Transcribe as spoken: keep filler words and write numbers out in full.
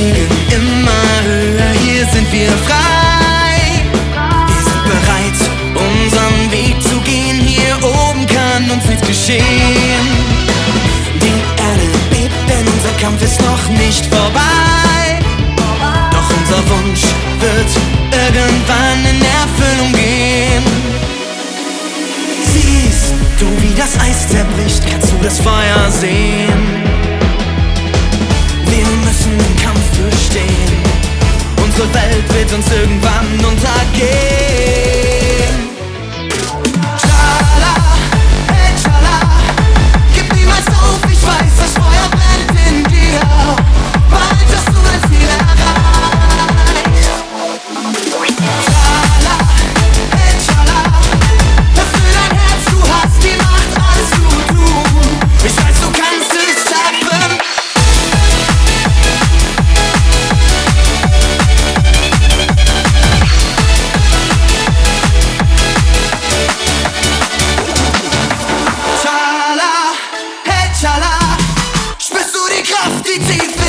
fliegen immer höher, hier sind wir frei. Wir sind bereit, unseren Weg zu gehen, hier oben kann uns nichts geschehen. Die Erde bebt, denn unser Kampf ist noch nicht vorbei. Doch unser Wunsch wird irgendwann in Erfüllung gehen. Siehst du, wie das Eis zerbricht, kannst du das Feuer sehen? Wir müssen den Kampf bestehen, unsere Welt wird uns irgendwann untergehen. Schala, hey Schala, gib niemals auf, ich weiß, das Feuer brennt in dir. Bald hast du dein Ziel erreicht. Schala, hey Schala, öffne dein Herz, du hast die Macht, alles zu tun. Ich weiß, du kannst es schaffen. Schala, hey Schala, spürst du die Kraft, die tief